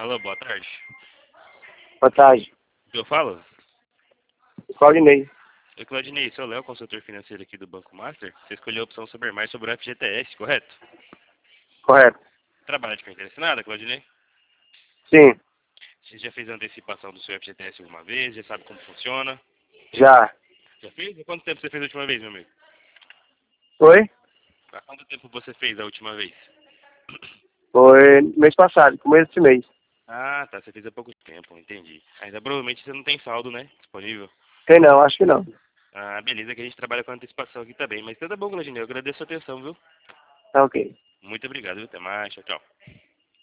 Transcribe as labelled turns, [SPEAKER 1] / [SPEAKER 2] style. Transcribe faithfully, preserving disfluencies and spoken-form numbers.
[SPEAKER 1] Alô, boa tarde.
[SPEAKER 2] Boa tarde.
[SPEAKER 1] O que eu falo?
[SPEAKER 2] Claudinei.
[SPEAKER 1] Eu, Claudinei, sou o Léo, consultor financeiro aqui do Banco Master. Você escolheu a opção Saber Mais sobre o F G T S, correto?
[SPEAKER 2] Correto.
[SPEAKER 1] Trabalha de carteira assinada, Claudinei?
[SPEAKER 2] Sim.
[SPEAKER 1] Você já fez a antecipação do seu F G T S alguma vez? Já sabe como funciona?
[SPEAKER 2] Já.
[SPEAKER 1] Já fez? Há quanto tempo você fez a última vez, meu amigo?
[SPEAKER 2] Foi?
[SPEAKER 1] Há quanto tempo você fez a última vez?
[SPEAKER 2] Foi mês passado, começo desse mês.
[SPEAKER 1] Ah, tá. Você fez há pouco tempo, entendi. Ainda provavelmente você não tem saldo, né? Disponível.
[SPEAKER 2] Tem não, acho que não.
[SPEAKER 1] Ah, beleza, que a gente trabalha com antecipação aqui também. Mas tudo bom, Claudinei. Eu agradeço a atenção, viu?
[SPEAKER 2] Tá ok.
[SPEAKER 1] Muito obrigado, viu? Até mais. Tchau, tchau.